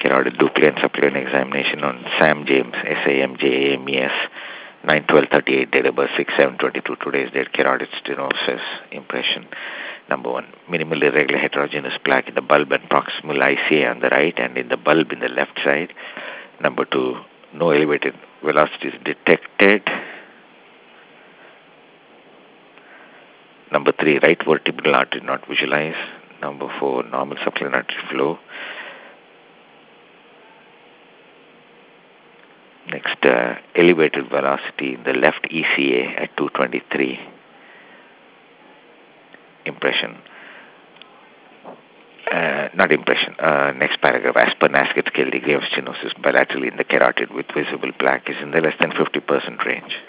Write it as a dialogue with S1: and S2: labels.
S1: carotid dupli and suppleant examination on Sam James, SAMJAMES, 9/12/38, date of birth 6/7/22. Today's date, carotid stenosis impression. Number one, minimal irregular heterogeneous plaque in the bulb and proximal ICA on the right and in the bulb in the left side. Number two, no elevated velocities detected. Number three, right vertebral artery not visualized. Number four, normal supplemental artery flow. Next, elevated velocity in the left ECA at 223. Impression. Not impression. Next paragraph. As per NASCAT scale, degree of stenosis bilaterally in the carotid with visible plaque is in the less than 50% range.